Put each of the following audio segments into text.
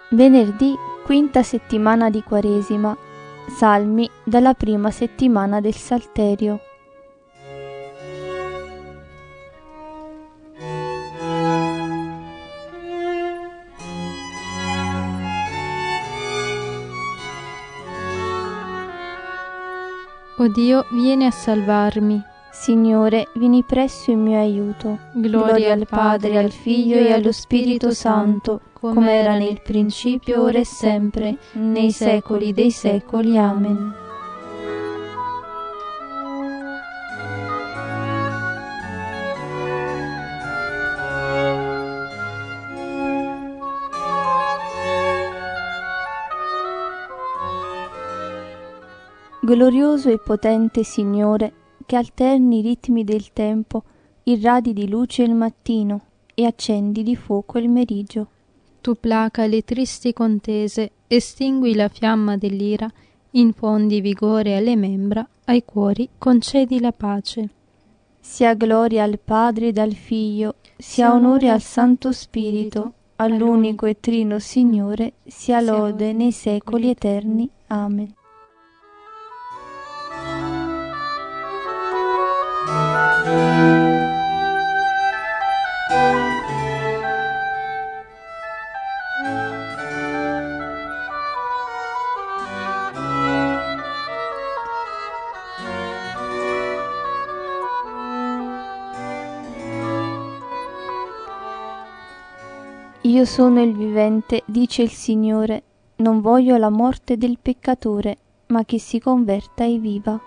Venerdì, quinta settimana di Quaresima. Salmi dalla prima settimana del Salterio. O Dio, vieni a salvarmi. Signore, vieni presso in mio aiuto. Gloria al Padre, al Figlio e allo Spirito Santo, come era nel principio, ora e sempre, nei secoli dei secoli. Amen. Glorioso e potente Signore, che alterni i ritmi del tempo, irradi di luce il mattino e accendi di fuoco il meriggio. Tu placa le tristi contese, estingui la fiamma dell'ira, infondi vigore alle membra, ai cuori concedi la pace. Sia gloria al Padre ed al Figlio, sia onore al Santo Spirito, all'unico e trino Signore, sia lode nei secoli eterni. Amen. Io sono il vivente, dice il Signore, non voglio la morte del peccatore, ma che si converta e viva.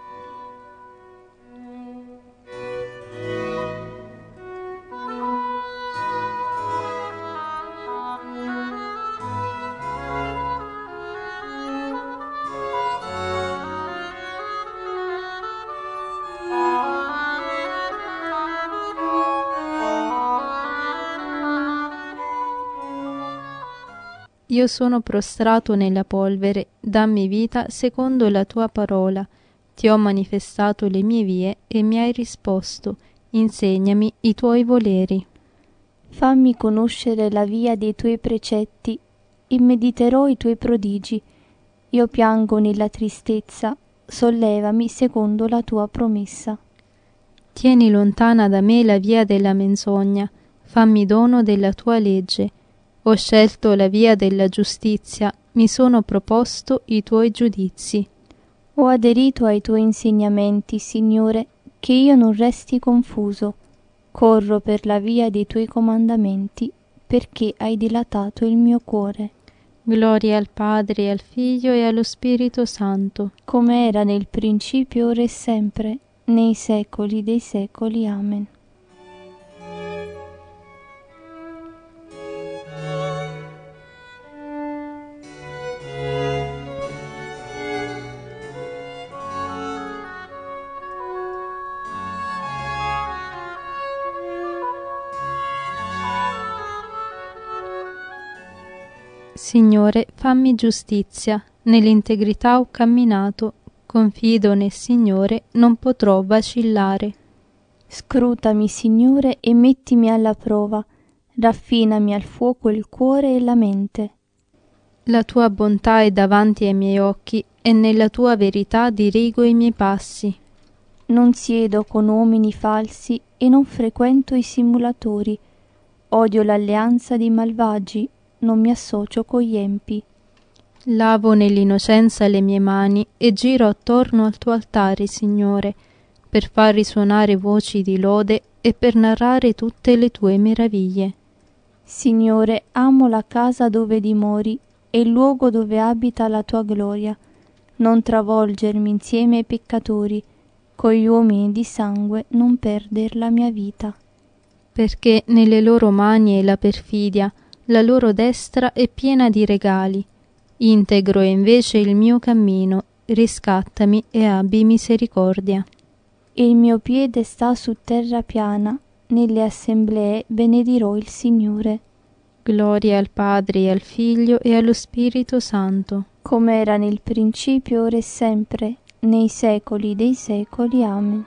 Io sono prostrato nella polvere, dammi vita secondo la tua parola. Ti ho manifestato le mie vie e mi hai risposto. Insegnami i tuoi voleri. Fammi conoscere la via dei tuoi precetti e mediterò i tuoi prodigi. Io piango nella tristezza, sollevami secondo la tua promessa. Tieni lontana da me la via della menzogna, fammi dono della tua legge. Ho scelto la via della giustizia, mi sono proposto i tuoi giudizi. Ho aderito ai tuoi insegnamenti, Signore, che io non resti confuso. Corro per la via dei tuoi comandamenti, perché hai dilatato il mio cuore. Gloria al Padre, al Figlio e allo Spirito Santo, come era nel principio, ora e sempre, nei secoli dei secoli. Amen. Signore, fammi giustizia, nell'integrità ho camminato, confido nel Signore, non potrò vacillare. Scrutami, Signore, e mettimi alla prova, raffinami al fuoco il cuore e la mente. La tua bontà è davanti ai miei occhi, e nella tua verità dirigo i miei passi. Non siedo con uomini falsi e non frequento i simulatori. Odio l'alleanza dei malvagi, non mi associo con gli empi. Lavo nell'innocenza le mie mani e giro attorno al tuo altare, Signore, per far risuonare voci di lode e per narrare tutte le tue meraviglie. Signore, amo la casa dove dimori e il luogo dove abita la tua gloria. Non travolgermi insieme ai peccatori, con gli uomini di sangue non perder la mia vita. Perché nelle loro mani è la perfidia, la loro destra è piena di regali. Integro è invece il mio cammino, riscattami e abbi misericordia. Il mio piede sta su terra piana, nelle assemblee benedirò il Signore. Gloria al Padre e al Figlio e allo Spirito Santo, come era nel principio, ora e sempre, nei secoli dei secoli. Amen.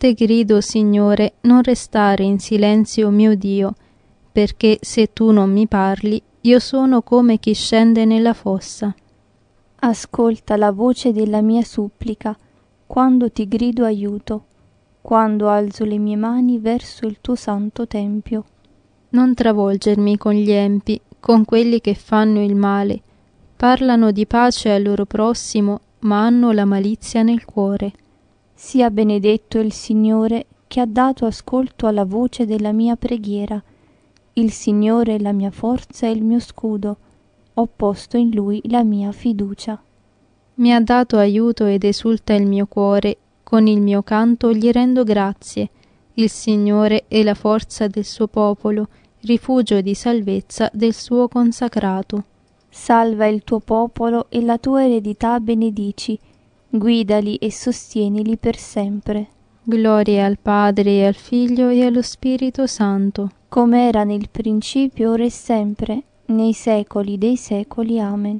te grido, Signore, non restare in silenzio, mio Dio, perché se tu non mi parli, io sono come chi scende nella fossa. Ascolta la voce della mia supplica, quando ti grido aiuto, quando alzo le mie mani verso il tuo santo tempio. Non travolgermi con gli empi, con quelli che fanno il male. Parlano di pace al loro prossimo, ma hanno la malizia nel cuore. Sia benedetto il Signore che ha dato ascolto alla voce della mia preghiera. Il Signore è la mia forza e il mio scudo. Ho posto in Lui la mia fiducia. Mi ha dato aiuto ed esulta il mio cuore, con il mio canto gli rendo grazie. Il Signore è la forza del suo popolo, rifugio di salvezza del suo consacrato. Salva il tuo popolo e la tua eredità benedici, guidali e sostienili per sempre. Gloria al Padre e al Figlio e allo Spirito Santo, come era nel principio, ora e sempre, nei secoli dei secoli. Amen.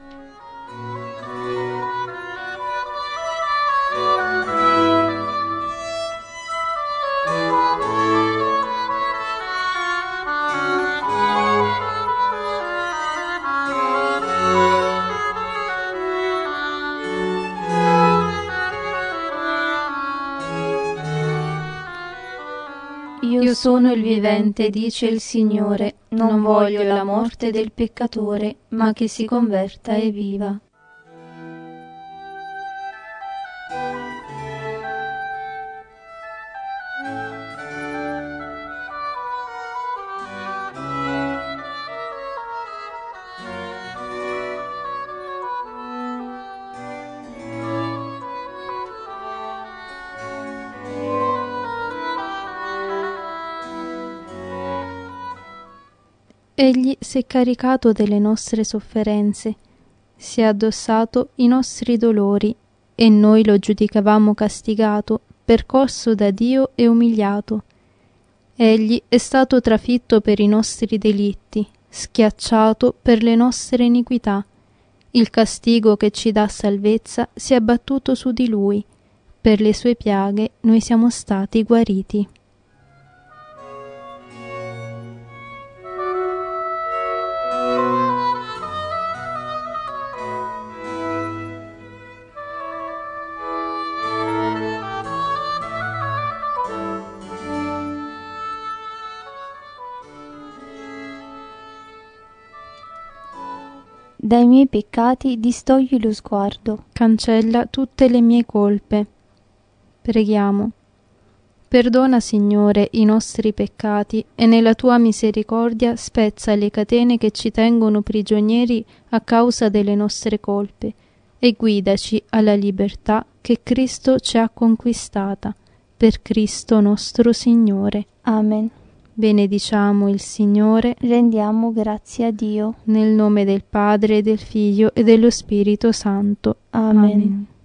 Io sono il vivente, dice il Signore, non voglio la morte del peccatore, ma che si converta e viva. Egli si è caricato delle nostre sofferenze, si è addossato i nostri dolori, e noi lo giudicavamo castigato, percosso da Dio e umiliato. Egli è stato trafitto per i nostri delitti, schiacciato per le nostre iniquità. Il castigo che ci dà salvezza si è abbattuto su di lui. Per le sue piaghe noi siamo stati guariti. Dai miei peccati distogli lo sguardo. Cancella tutte le mie colpe. Preghiamo. Perdona, Signore, i nostri peccati e nella tua misericordia spezza le catene che ci tengono prigionieri a causa delle nostre colpe e guidaci alla libertà che Cristo ci ha conquistata. Per Cristo nostro Signore. Amen. Benediciamo il Signore. Rendiamo grazie a Dio. Nel nome del Padre, del Figlio e dello Spirito Santo. Amen.